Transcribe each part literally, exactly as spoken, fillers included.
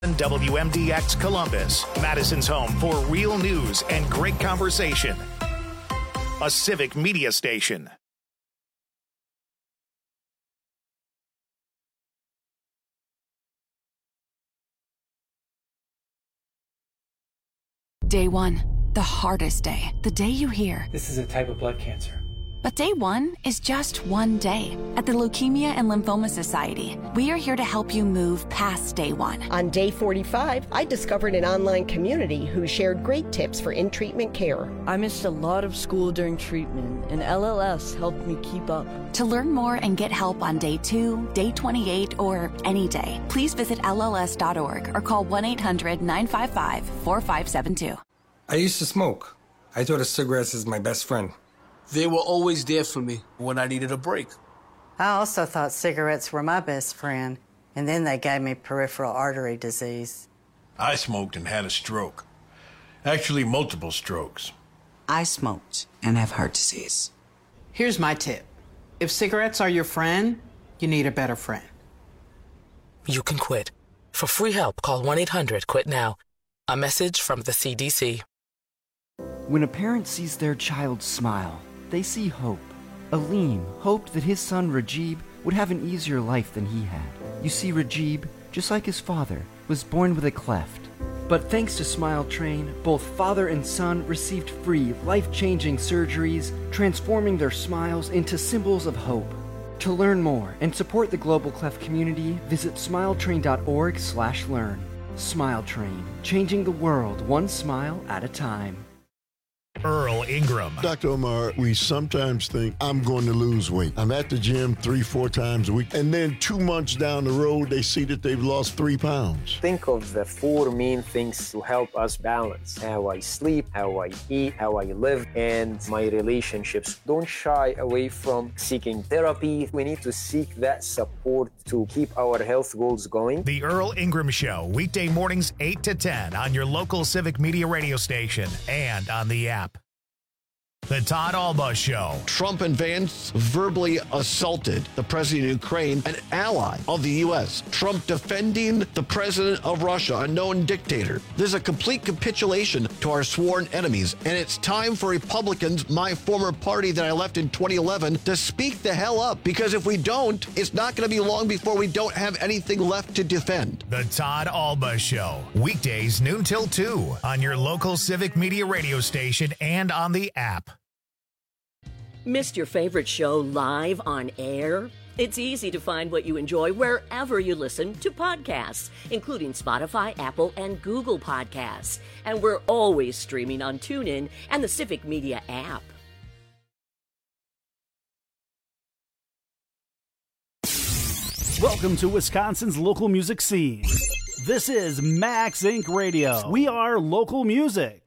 W M D X Columbus, Madison's home for real news and great conversation. A civic media station. Day one, the hardest day. The day you hear, "This is a type of blood cancer." But day one is just one day. At the Leukemia and Lymphoma Society, we are here to help you move past day one. On day forty-five, I discovered an online community who shared great tips for in-treatment care. I missed a lot of school during treatment, and L L S helped me keep up. To learn more and get help on day two, day twenty-eight, or any day, please visit L L S dot org or call one eight hundred nine five five four five seven two. I used to smoke. I thought of cigarettes as my best friend. They were always there for me when I needed a break. I also thought cigarettes were my best friend, and then they gave me peripheral artery disease. I smoked and had a stroke. Actually, multiple strokes. I smoked and have heart disease. Here's my tip. If cigarettes are your friend, you need a better friend. You can quit. For free help, call one eight hundred quit now. A message from the C D C. When a parent sees their child smile, they see hope. Aleem hoped that his son Rajib would have an easier life than he had. You see, Rajib, just like his father, was born with a cleft. But thanks to Smile Train, both father and son received free, life-changing surgeries, transforming their smiles into symbols of hope. To learn more and support the global cleft community, visit smiletrain.org slash learn. Smile Train, changing the world one smile at a time. Earl Ingram. Doctor Omar, we sometimes think I'm going to lose weight. I'm at the gym three, four times a week, and then two months down the road, they see that they've lost three pounds. Think of the four main things to help us balance: how I sleep, how I eat, how I live, and my relationships. Don't shy away from seeking therapy. We need to seek that support to keep our health goals going. The Earl Ingram Show, weekday mornings eight to ten on your local civic media radio station and on the app. The Todd Alba Show. Trump and Vance verbally assaulted the president of Ukraine, an ally of the U S. Trump defending the president of Russia, a known dictator. This is a complete capitulation to our sworn enemies, and it's time for Republicans, my former party that I left in twenty eleven, to speak the hell up, because if we don't, it's not going to be long before we don't have anything left to defend. The Todd Alba Show. Weekdays noon till two on your local civic media radio station and on the app. Missed your favorite show live on air? It's easy to find what you enjoy wherever you listen to podcasts, including Spotify, Apple, and Google Podcasts. And we're always streaming on TuneIn and the Civic Media app. Welcome to Wisconsin's local music scene. This is Max Incorporated. Radio. We are local music.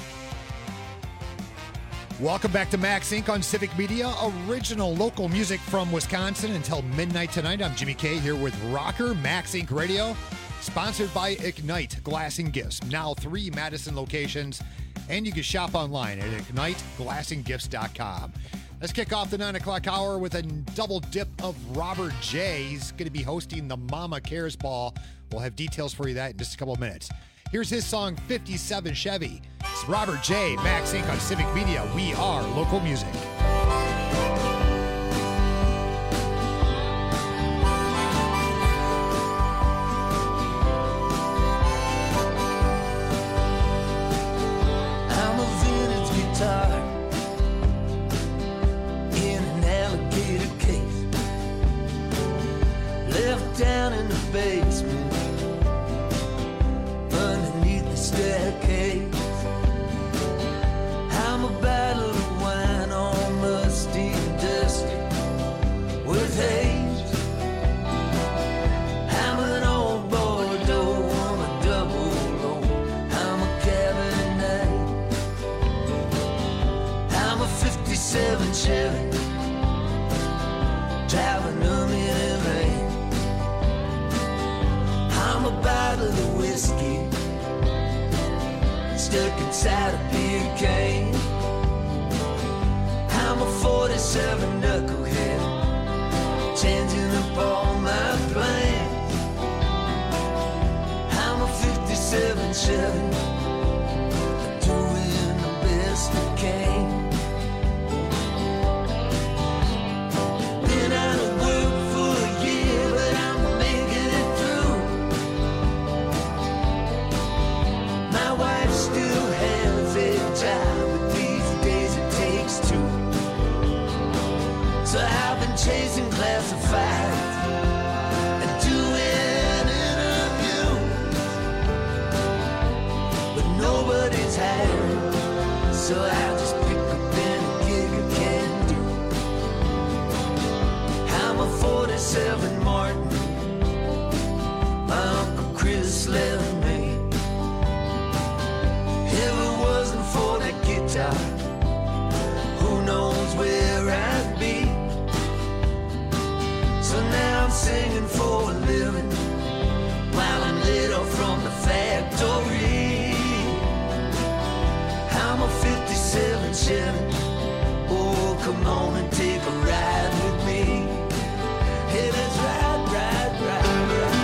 Welcome back to Max Incorporated on Civic Media, original local music from Wisconsin until midnight tonight. I'm Jimmy K here with Rocker, Max Incorporated Radio, sponsored by Ignite Glass and Gifts. Now three Madison locations, and you can shop online at ignite glass and gifts dot com. Let's kick off the nine o'clock hour with a double dip of Robert J. He's going to be hosting the Mama Cares Ball. We'll have details for you that in just a couple of minutes. Here's his song, fifty-seven Chevy. It's Robert J. Max Incorporated on Civic Media. We are local music. I'm a vintage guitar in an alligator case, left down in the basement underneath the staircase. I'm a bottle of wine all musty and dusty with haze. I'm an old Bordeaux, I'm a double low, I'm a Cabernet. I'm a fifty-seven Chevy driving them in L A. I'm a bottle of whiskey stuck inside a beer can. I'm a forty-seven knucklehead changing up all my plans. I'm a fifty-seven Chevy, doing the best I can. Been out of work for a year, but I'm making it through. My wife still has a job, but these days it takes two. So I've been chasing classifieds and doing interviews, but nobody's hiring, so I just pick up any gig I can do. I'm a forty-seven Martin, my Uncle Chris left me. If it wasn't for that guitar, who knows where I'd be. So now I'm singing for a living while I'm laid off from the factory. I'm a fifty-seven Chevy, oh come on and take a ride with me. Hey, let's ride, ride, ride, ride.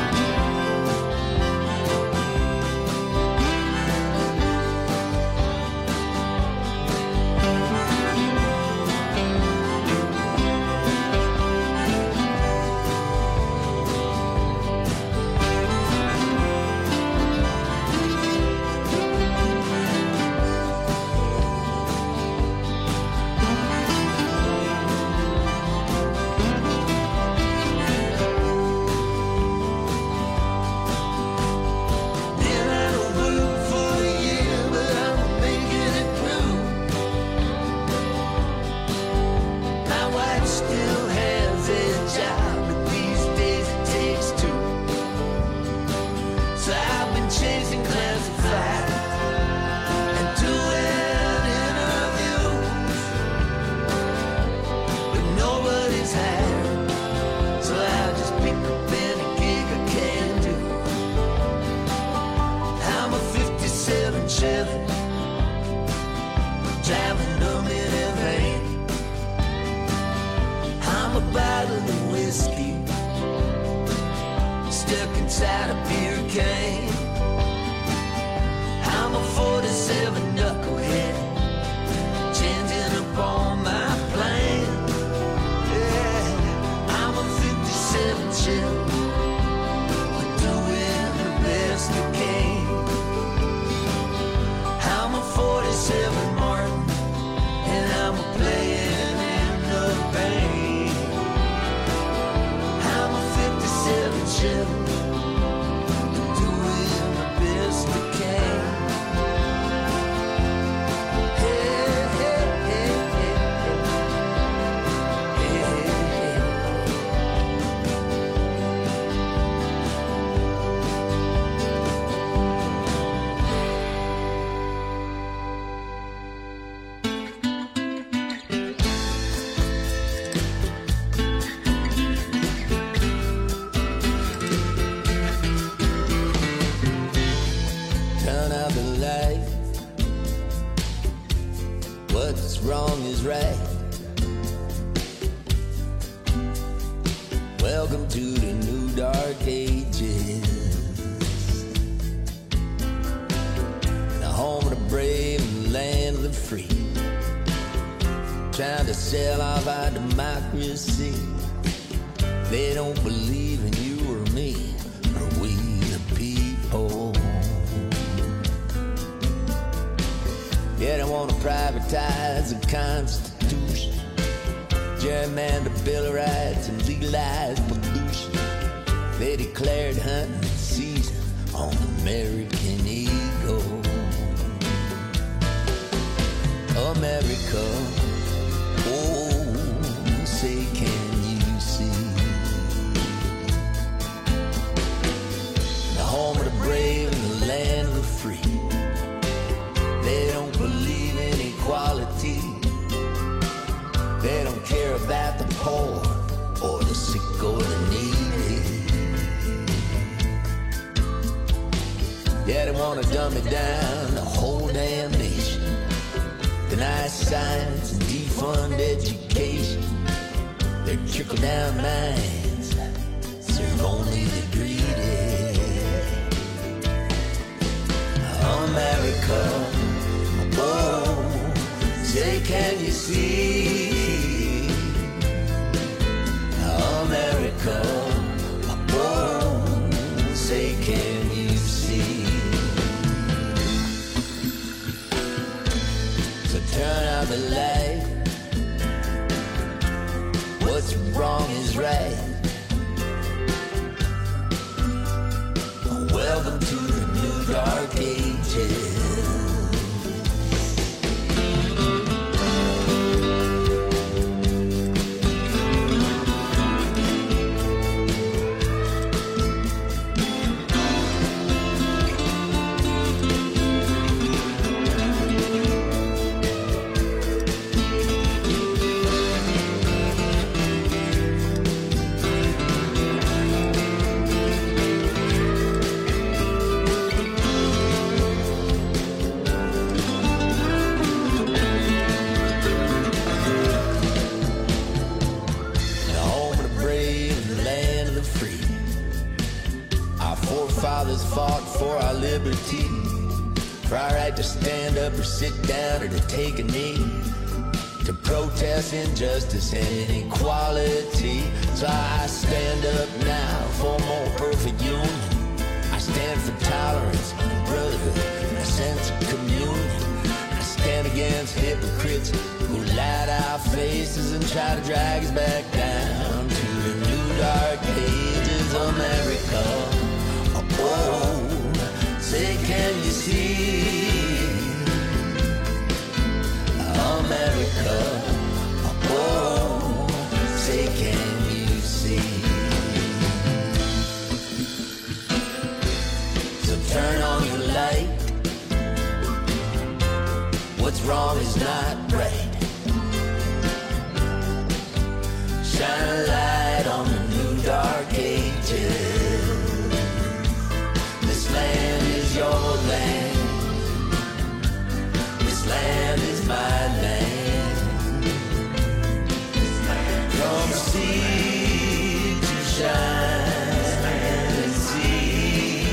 Yeah, they wanna dumb it down, the whole damn nation. Deny science and defund education. Their trickle-down minds serve only the greedy. America. Oh, say, can you see? America. Oh, say, can you see? So turn out the light. What's wrong is right. Welcome to the new dark ages. Fought for our liberty, for our right to stand up or sit down or to take a knee, to protest injustice and inequality. So I stand up now for more perfect union. I stand for tolerance and brotherhood and a sense of communion. I stand against hypocrites who lie to our faces and try to drag us back down to the new dark ages. America. Oh, say, can you see? America. Oh, say, can you see? So turn on your light. What's wrong is not right. Shine a light on the new dark ages. This land is your land. This land is my land. From sea to shine and sea,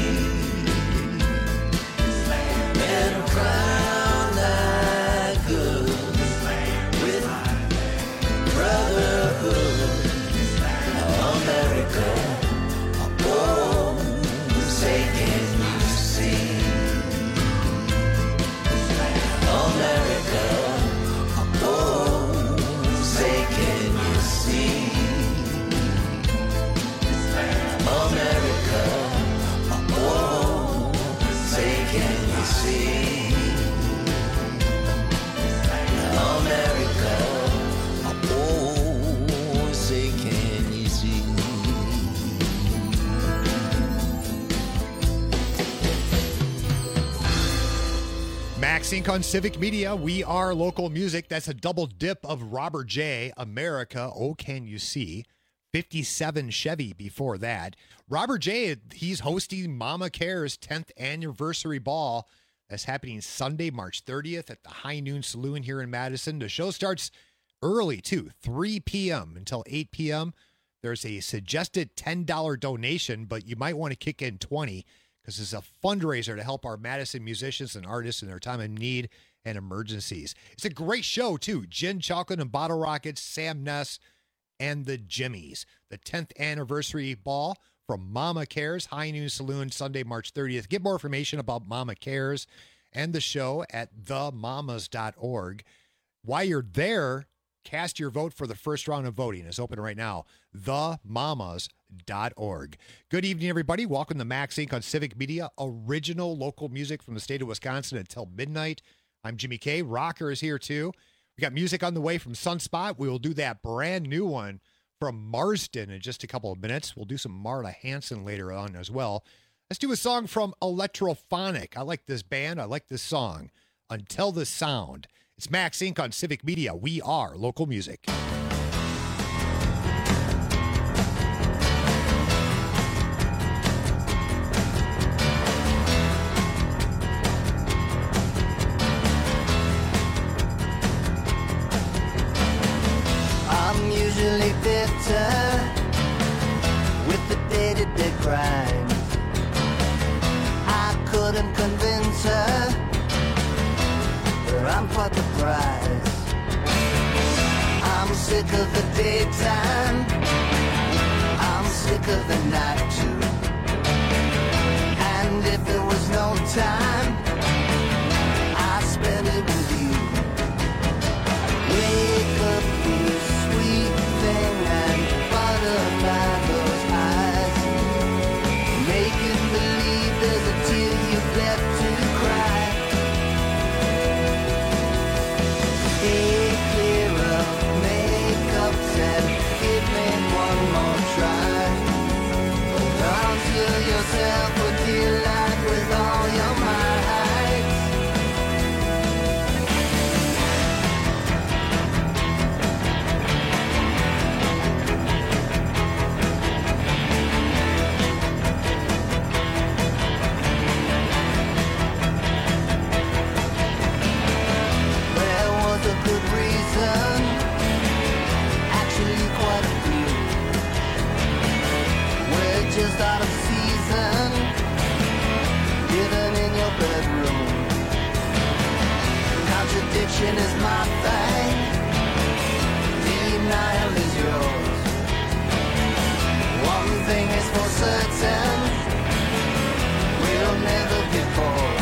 and crown thy good with brotherhood. America. Oh, say, can you see? America. Oh, say, can you see? America. Oh, say, can you see? America. Oh, say, can you see? Max Inc on Civic Media. We are local music. That's a double dip of Robert J. America. Oh, can you see? fifty-seven Chevy before that. Robert J., he's hosting Mama Cares tenth anniversary ball. That's happening Sunday, March thirtieth at the High Noon Saloon here in Madison. The show starts early, too, three p.m. until eight p.m. There's a suggested ten dollars donation, but you might want to kick in twenty dollars because it's a fundraiser to help our Madison musicians and artists in their time of need and emergencies. It's a great show, too. Gin, Chocolate, and Bottle Rockets, Sam Ness, and the Jimmies. The tenth anniversary ball from Mama Cares, High Noon Saloon, Sunday, March thirtieth. Get more information about Mama Cares and the show at the mamas dot org. While you're there, cast your vote for the first round of voting. It's open right now. the mamas dot org. Good evening, everybody. Welcome to Max Inc on Civic Media. Original local music from the state of Wisconsin until midnight. I'm Jimmy K. Rocker is here, too. We got music on the way from Sunspot. We will do that brand new one from Marsden in just a couple of minutes. We'll do some Marla Hanson later on as well. Let's do a song from Electrophonic. I like this band. I like this song. Until the Sound. It's Max Inc on Civic Media. We are local music. I'm usually bitter with the day-to-day grind. I couldn't convince her I'm quite the prize. I'm sick of the daytime, I'm sick of the night too. And if there was no time, I'd spend it with you. Wake up, you sweet thing, and butterfly those eyes. Making believe there's a tear you've left to cry. Stay clear of makeups and give me one more try. Hold on to yourself for dear life with all your might. Good reason, actually quite a few. We're just out of season, living in your bedroom. Contradiction is my thing, denial is yours. One thing is for certain, we'll never get bored.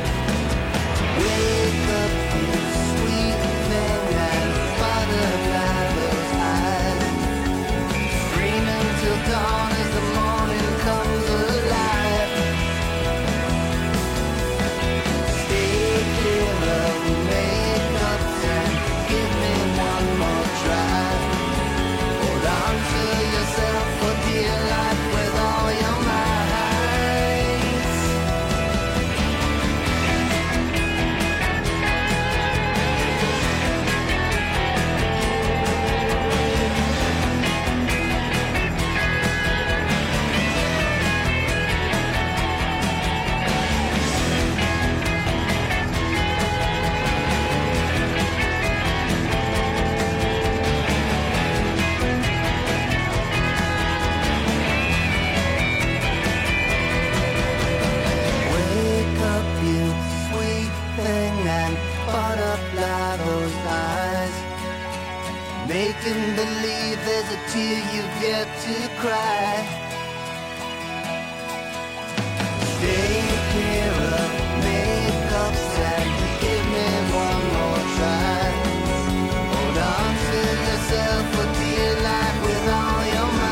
Wake up, you sweet thing, and butterfly those eyes. Screaming till dawn as the morning comes alive. Stay clear of makeups and give me one more try. Hold on to yourself for dear life with all your might. Wake up, you sweet thing, and butterfly those eyes. Making believe there's a tear you've yet to cry. Stay clear of makeups and give me one more try. Hold on to yourself for dear life with all your might.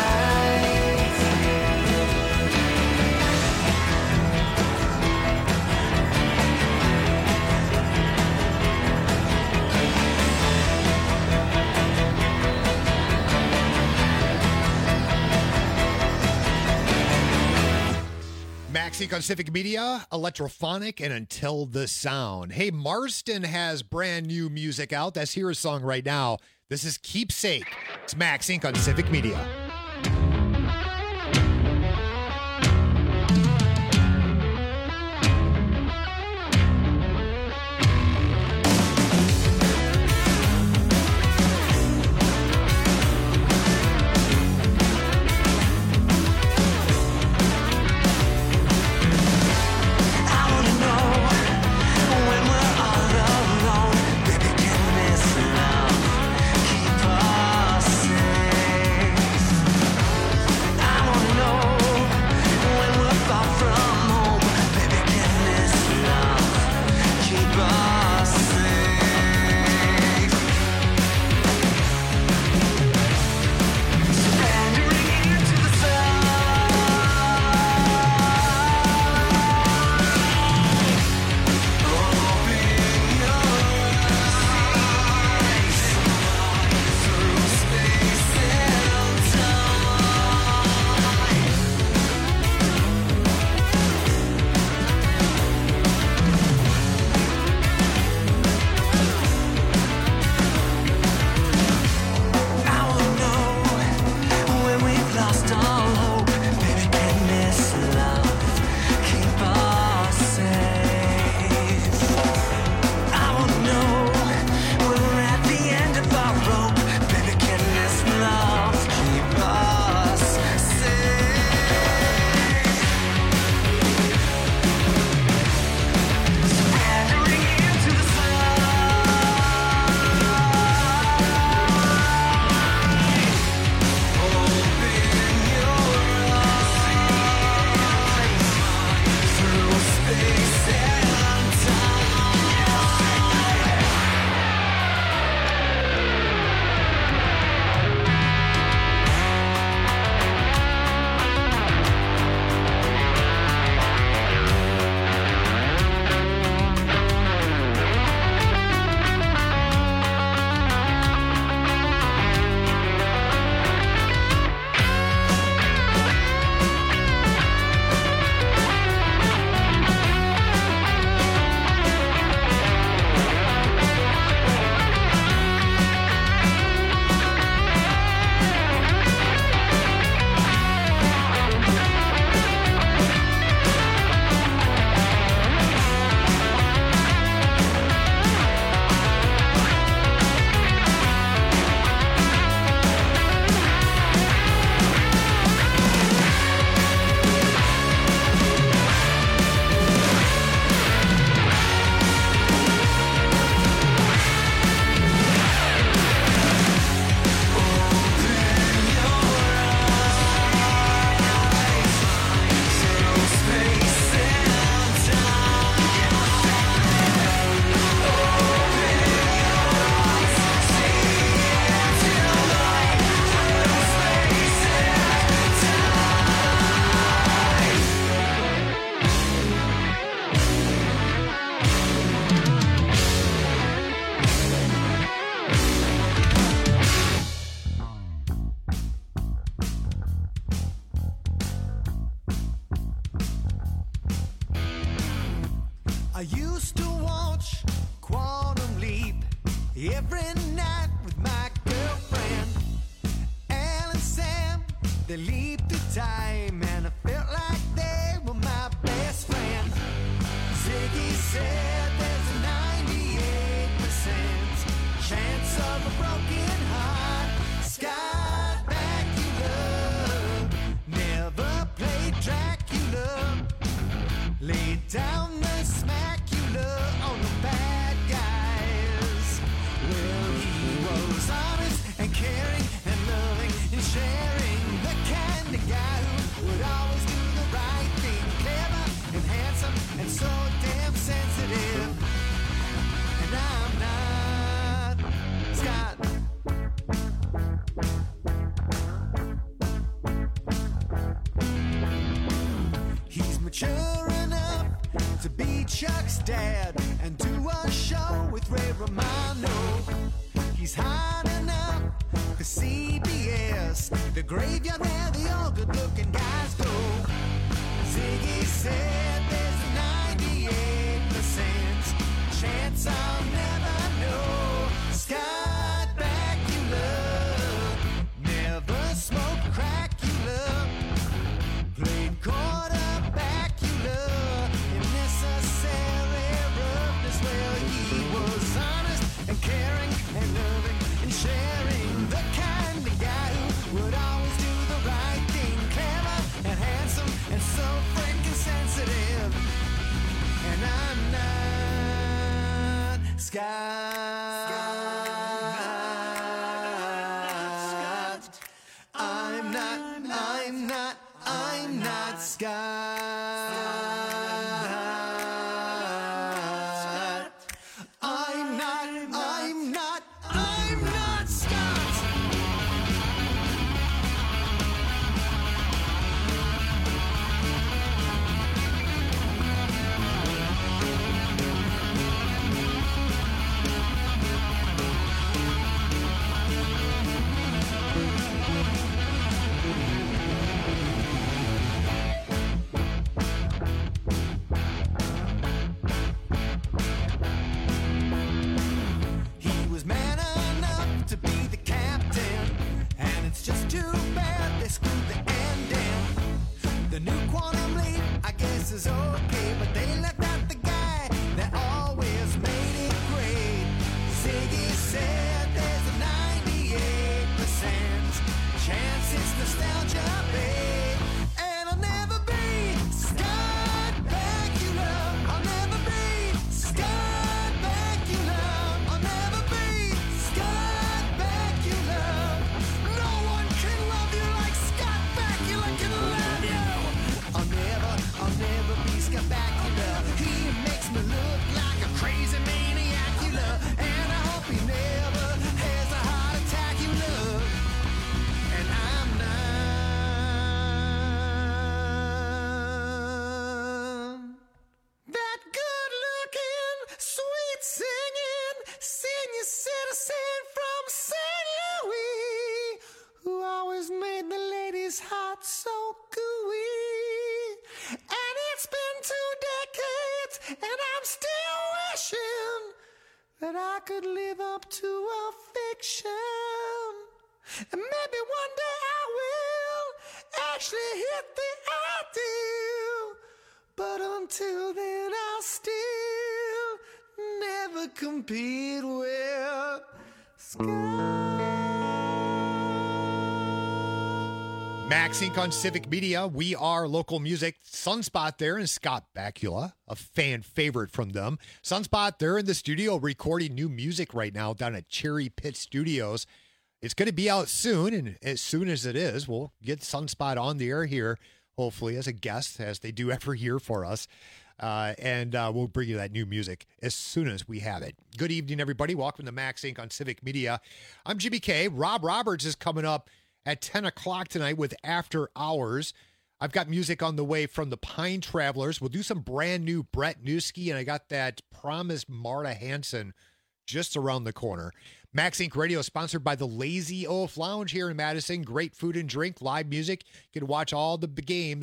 Maxink on Civic Media, Electrophonic, and Until the Sound. Hey, Marston has brand new music out. That's here a song right now. This is Keepsake. It's Maxink on Civic Media. Keep us safe. used to watch Quantum Leap every night with my girlfriend. Al and Sam, they leaped through time, and I felt like they were my best friends. Ziggy said there's a ninety-eight percent chance of a broken heart. Scott Bakula never played Dracula. Laid down the smacula on the bad guys. Well, he was honest and caring and loving and sharing. The kind of guy who would always do the right thing. Clever and handsome and so damn sensitive. And I'm not Scott. He's mature enough to be Chuck's dad and do a show with Ray Romano. He's hot enough for C B S, the graveyard where the all good-looking guys go. Ziggy said there's a ninety-eight percent chance I'll never know. Scott Bakula never smoked Cracula. Played quarterback, you love in necessary roughness. Well, he was honest and caring and loving and sharing. The kind of guy who would always do the right thing. Clever and handsome and so freaking sensitive. And I'm not Scott. I'm not, I'm not, I'm not Scott. I'm not, I'm not, I'm not Scott. He was man enough to be the captain, and it's just too bad they screwed the ending. The new Quantum Leap, I guess, is okay, but they left out the guy that always made it great. Ziggy said there's a ninety-eight percent chance it's nostalgia, babe. And I'll never be Scott Bakula. I'll never be Scott Bakula. I'll never be Scott Bakula. No one can love you like Scott Bakula can love you. I'll never, I'll never be Scott Bakula. He makes me look like a crazy maniac, you love. And I hope he never has a heart attack, you love. And I'm not that good looking, sweet singing, senior citizen from Saint Louis, who always made the ladies' heart so gooey. And it's been two decades, and I'm still wishing that I could live up to a fiction. And maybe one day I will actually hit the ideal. But until then, I'll still never compete with Scott. Max Inc on Civic Media. We are local music. Sunspot there and Scott Bakula, a fan favorite from them. Sunspot, they're in the studio recording new music right now down at Cherry Pit Studios. It's going to be out soon, and as soon as it is, we'll get Sunspot on the air here, hopefully as a guest, as they do every year for us. Uh, and uh, we'll bring you that new music as soon as we have it. Good evening, everybody. Welcome to Max Inc on Civic Media. I'm Jimmy K. Rob Roberts is coming up at ten o'clock tonight with After Hours. I've got music on the way from the Pine Travelers. We'll do some brand new Brett Newski, and I got that promised Marta Hanson just around the corner. Max Inc Radio is sponsored by the Lazy Oaf Lounge here in Madison. Great food and drink, live music. You can watch all the games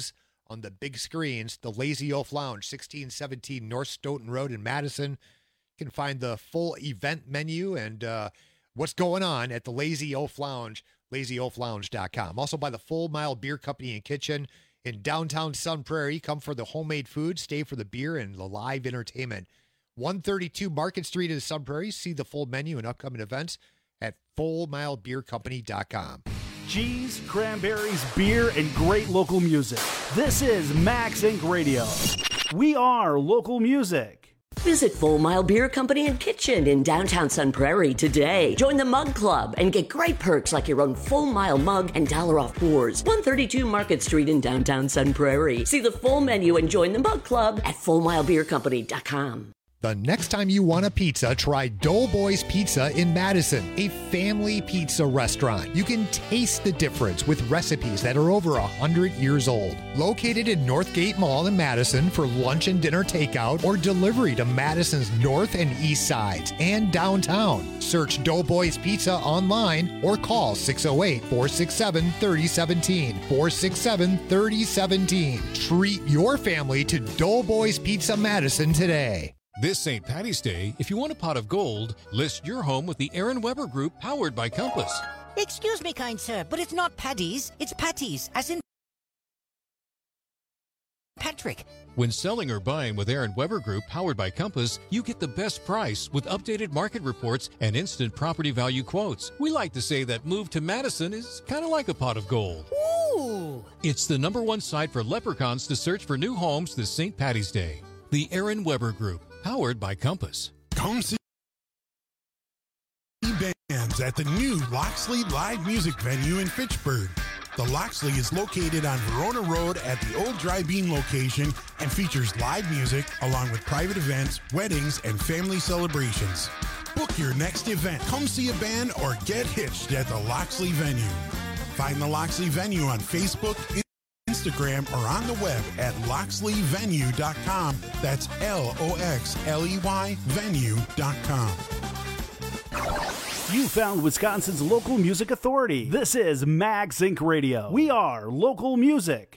on the big screens. The Lazy Oaf Lounge, sixteen seventeen North Stoughton Road in Madison. You can find the full event menu and uh, what's going on at the Lazy Oaf Lounge, lazy oaf lounge dot com. Also by the Full Mile Beer Company and Kitchen in downtown Sun Prairie. Come for the homemade food, stay for the beer and the live entertainment. one thirty-two Market Street in Sun Prairie. See the full menu and upcoming events at full mile beer company dot com. Cheese, cranberries, beer, and great local music. This is Max Incorporated. Radio. We are local music. Visit Full Mile Beer Company and Kitchen in downtown Sun Prairie today. Join the Mug Club and get great perks like your own Full Mile mug and dollar off pours. one thirty-two Market Street in downtown Sun Prairie. See the full menu and join the Mug Club at full mile beer company dot com. The next time you want a pizza, try Doughboys Pizza in Madison, a family pizza restaurant. You can taste the difference with recipes that are over one hundred years old. Located in Northgate Mall in Madison for lunch and dinner takeout or delivery to Madison's north and east sides and downtown. Search Doughboys Pizza online or call six oh eight, four six seven, three oh one seven, four six seven, three oh one seven. Treat your family to Doughboys Pizza Madison today. This Saint Patty's Day, if you want a pot of gold, list your home with the Aaron Weber Group, powered by Compass. Excuse me, kind sir, but it's not Paddy's, it's Patty's, as in Patrick. When selling or buying with Aaron Weber Group, powered by Compass, you get the best price with updated market reports and instant property value quotes. We like to say that move to Madison is kind of like a pot of gold. Ooh! It's the number one site for leprechauns to search for new homes this Saint Patty's Day. The Aaron Weber Group, powered by Compass. Come see bands at the new Loxley Live Music Venue in Fitchburg. The Loxley is located on Verona Road at the old Dry Bean location and features live music along with private events, weddings, and family celebrations. Book your next event. Come see a band or get hitched at the Loxley venue. Find the Loxley venue on Facebook, Instagram, or on the web at loxley venue dot com. That's L O X L E Y venue dot com. You found Wisconsin's local music authority. This is Max Incorporated. Radio. We are local music.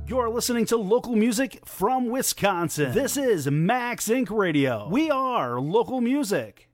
You're listening to local music from Wisconsin. This is Max Inc Radio. We are local music.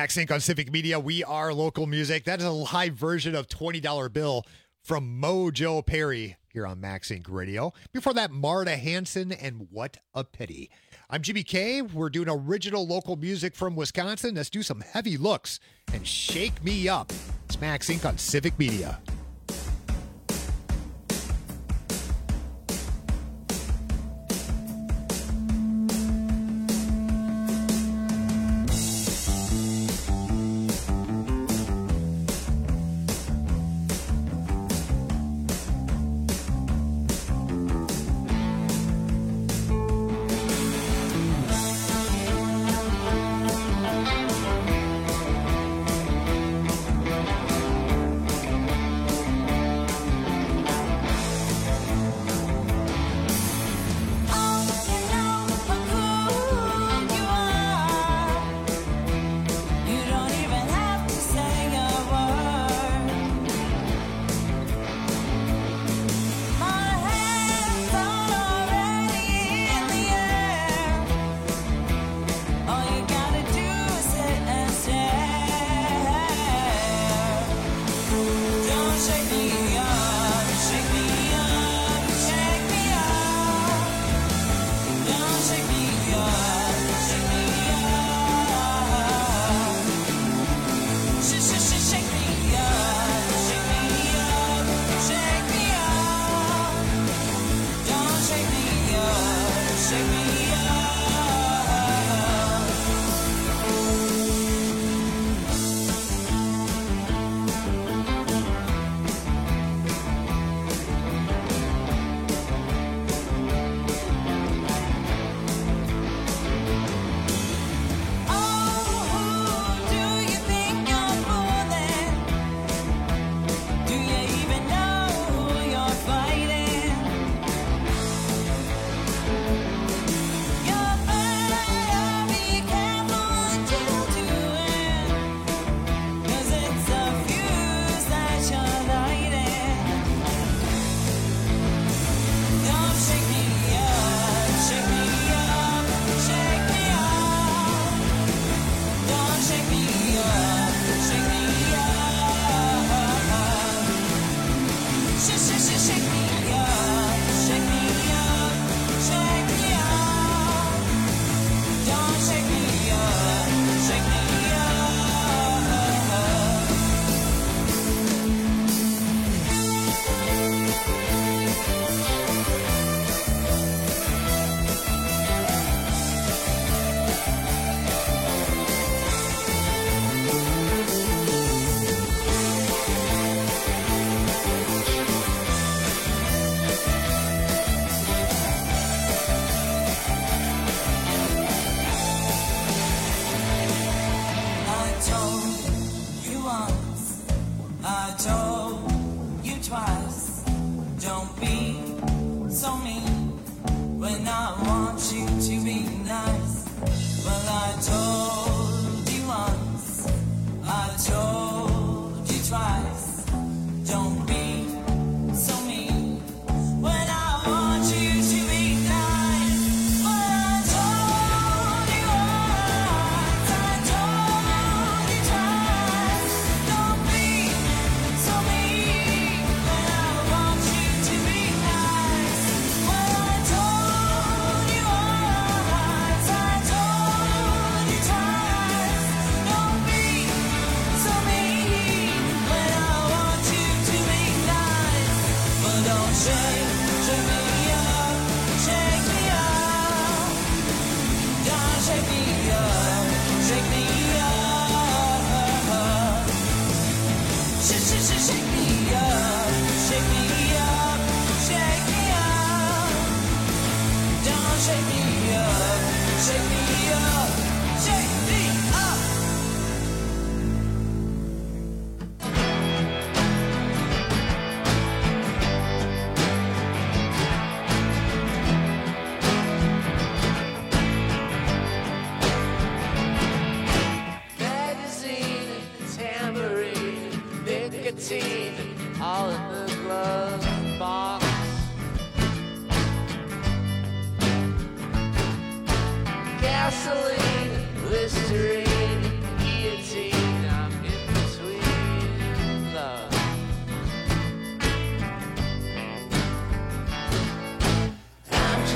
Max Inc on Civic Media. We are local music. That is a live version of twenty dollar Bill from Mojo Perry here on Max Inc Radio. Before that, Marta Hanson and What a Pity. I'm Jimmy K. We're doing original local music from Wisconsin. Let's do some heavy looks and shake me up. It's Max Inc on Civic Media.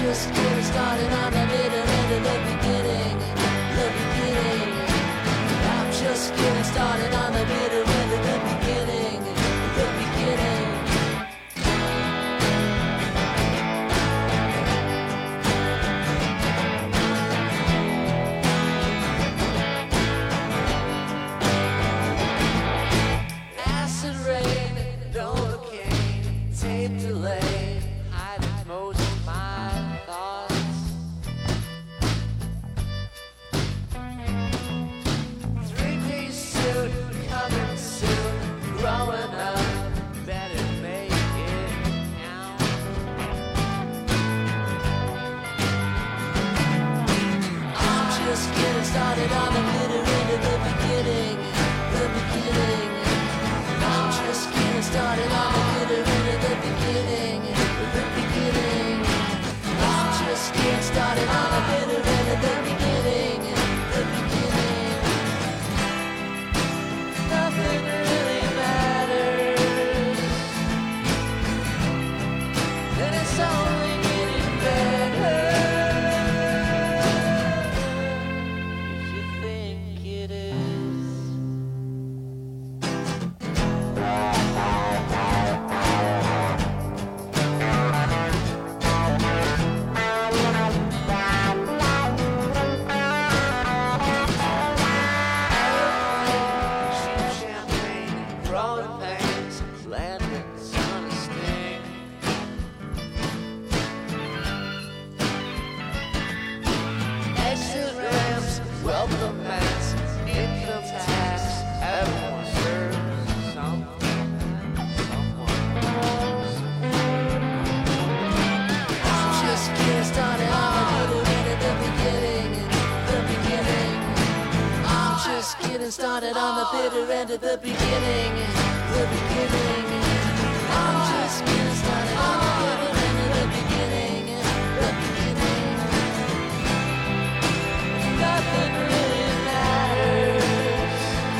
just getting started on the bitter end of the beginning, the beginning. I'm just getting started on the bitter end of the beginning, the beginning. Acid rain, Novocaine, tape delay, hiding most of my thoughts. Three-piece suit, coming soon, growing up, better make it count. I'm just getting started on the bitter end of the beginning, the beginning. I'm just getting started on the bitter end of the beginning, the beginning. I'm just getting started on the bitter end of the beginning, the beginning. Nothing really matters, and it's only getting better. If you think it is. Champagne, growing pains, landings on a sting. Exit ramps, welcome mats, income tax, everyone serves something, someone. I'm just getting started on the bitter end of the beginning, the beginning. I'm just getting started on the bitter end of the beginning, the beginning. I'm just getting started on the bitter end of the beginning, the beginning. Nothing really matters,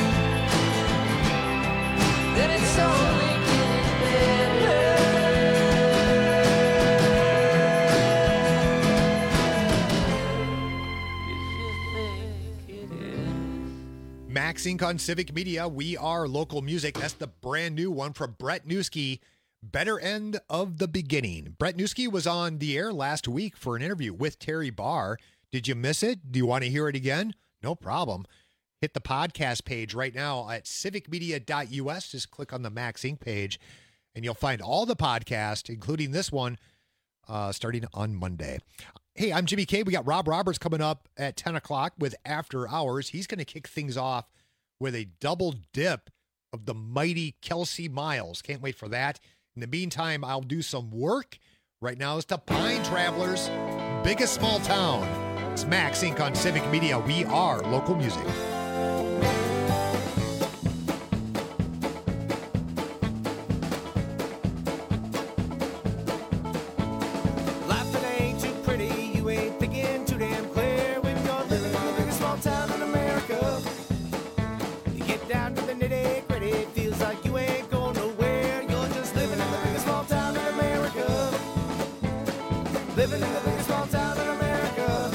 and it's only getting better. Max Inc on Civic Media. We are local music. That's the brand new one from Brett Newski. Better End of the Beginning. Brett Newski was on the air last week for an interview with Terry Barr. Did you miss it? Do you want to hear it again? No problem. Hit the podcast page right now at civic media dot u s. Just click on the Max Inc page, and you'll find all the podcasts, including this one, uh, starting on Monday. Hey, I'm Jimmy K. We got Rob Roberts coming up at ten o'clock with After Hours. He's going to kick things off with a double dip of the mighty Kelsey Miles. Can't wait for that. In the meantime, I'll do some work. Right now is the Pine Travelers, biggest small town. It's Max Inc on Civic Media. We are local music. Living in the biggest small town in America.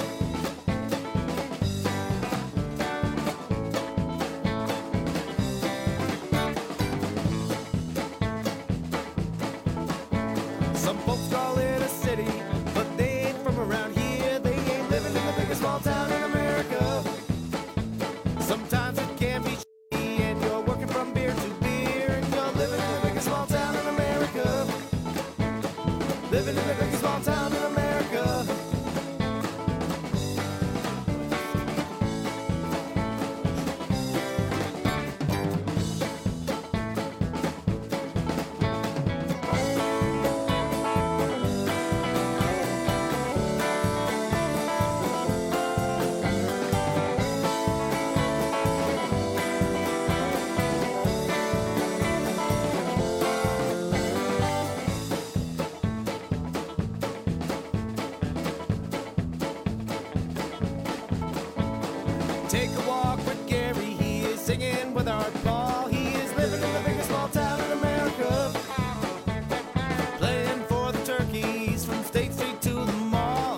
Some folks call it a city, but they ain't from around here. They ain't living in the biggest small town in America. Sometimes it can be shitty, and you're working from beer to beer, and you're living in the biggest small town in America. Living in the biggest small town in America. Take a walk with Gary, he is singing with Art Ball. He is living in the biggest small town in America. Playing for the Turkeys from State Street to the mall.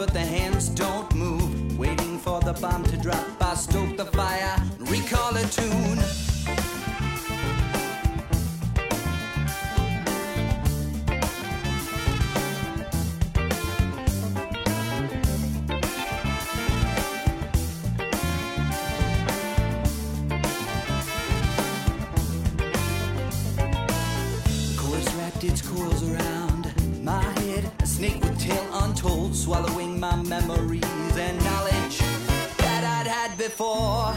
but the hands don't move. Waiting for the bomb to drop, I stoke the fire, recall a tune. Its coils around my head, a snake with tail untold, swallowing my memories and knowledge that I'd had before.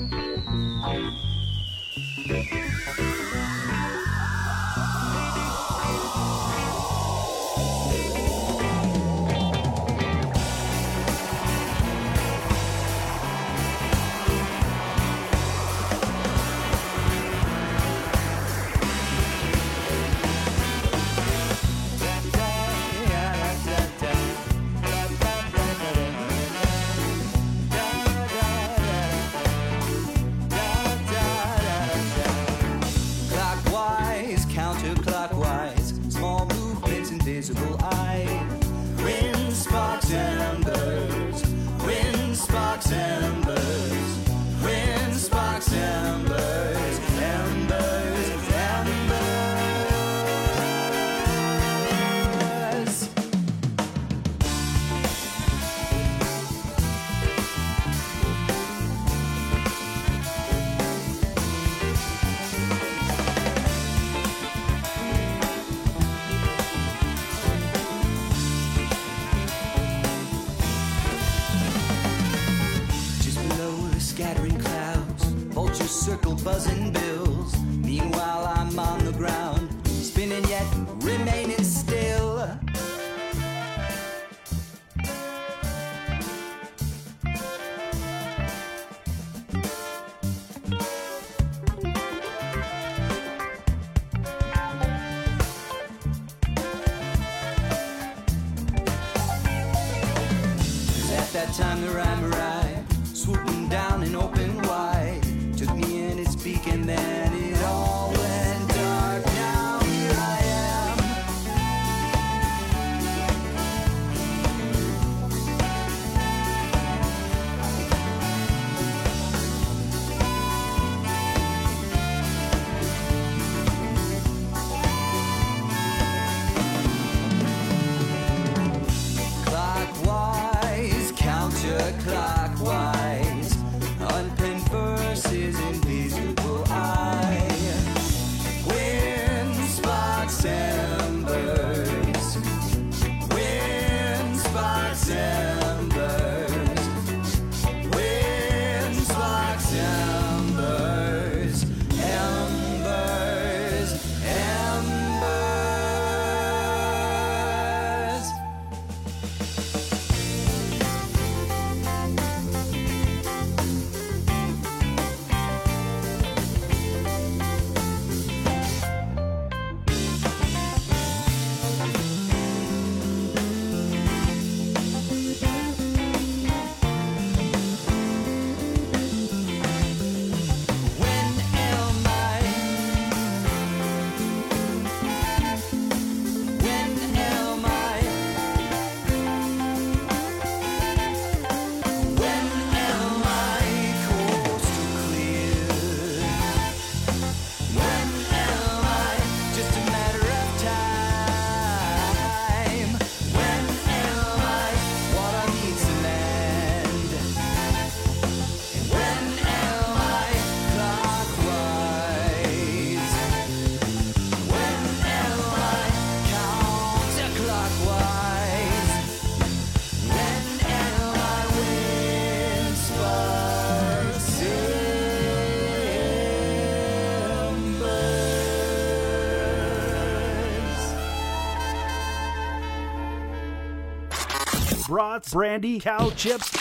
Invisible eye, wind sparks embers, wind sparks embers, wind sparks embers, embers, embers. Scattering clouds, vultures circle buzzing bills. Meanwhile I'm on the ground, spinning yet remaining still. At that time the rhyme arrived, swooping down and open wide, took me in its beak and then it all went dark. Now here I am. Clockwise, counterclockwise, unpenned verses, invisible eye, wind sparks embers, wind sparks embers, wind sparks embers, embers, embers. Brats, brandy, cow chips,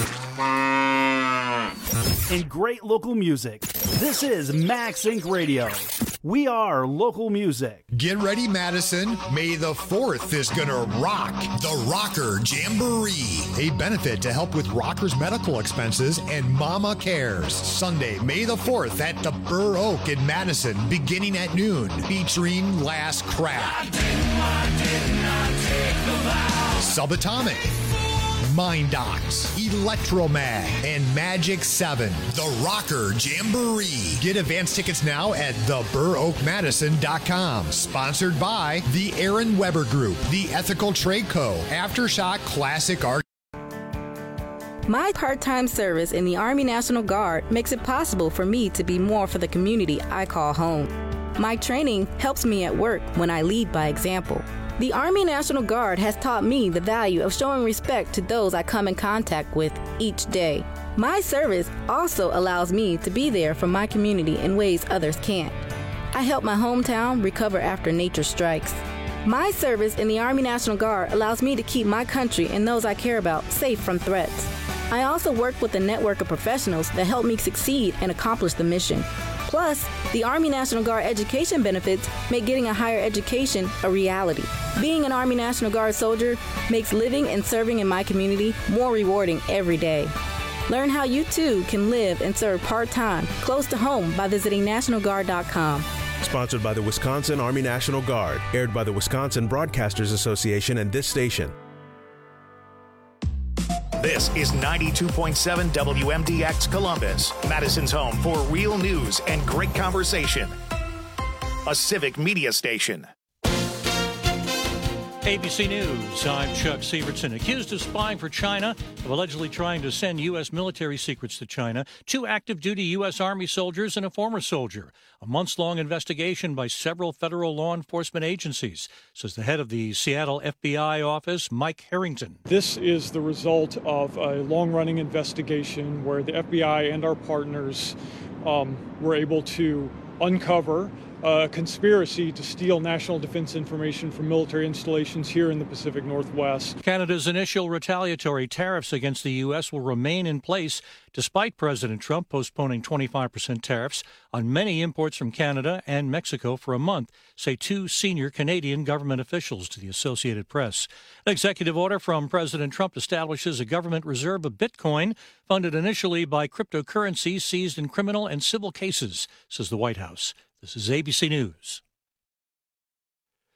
and great local music. This is Max Inc Radio. We are local music. Get ready, Madison. May the fourth is going to rock the Rocker Jamboree, a benefit to help with rockers' medical expenses and Mama Cares. Sunday, May the fourth at the Burr Oak in Madison, beginning at noon, featuring Last Crap, Subatomic, Mind Docs, Electromag, and Magic seven. The Rocker Jamboree. Get advance tickets now at the burr oak madison dot com. Sponsored by the Aaron Weber Group, the Ethical Trade Co., Aftershock Classic Art. My part-time service in the Army National Guard makes it possible for me to be more for the community I call home. My training helps me at work when I lead by example. The Army National Guard has taught me the value of showing respect to those I come in contact with each day. My service also allows me to be there for my community in ways others can't. I help my hometown recover after nature strikes. My service in the Army National Guard allows me to keep my country and those I care about safe from threats. I also work with a network of professionals that help me succeed and accomplish the mission. Plus, the Army National Guard education benefits make getting a higher education a reality. Being an Army National Guard soldier makes living and serving in my community more rewarding every day. Learn how you too can live and serve part-time close to home by visiting national guard dot com. Sponsored by the Wisconsin Army National Guard. Aired by the Wisconsin Broadcasters Association and this station. This is ninety-two point seven W M D X Columbus, Madison's home for real news and great conversation. A civic media station. A B C News, I'm Chuck Sievertson. Accused of spying for China, of allegedly trying to send U S military secrets to China, two active-duty U S Army soldiers and a former soldier. A months-long investigation by several federal law enforcement agencies, says the head of the Seattle F B I office, Mike Harrington. This is the result of a long-running investigation where the F B I and our partners um, were able to uncover a conspiracy to steal national defense information from military installations here in the Pacific Northwest. Canada's initial retaliatory tariffs against the U S will remain in place despite President Trump postponing twenty-five percent tariffs on many imports from Canada and Mexico for a month, say two senior Canadian government officials to the Associated Press. An executive order from President Trump establishes a government reserve of Bitcoin funded initially by cryptocurrencies seized in criminal and civil cases, says the White House. This is A B C News.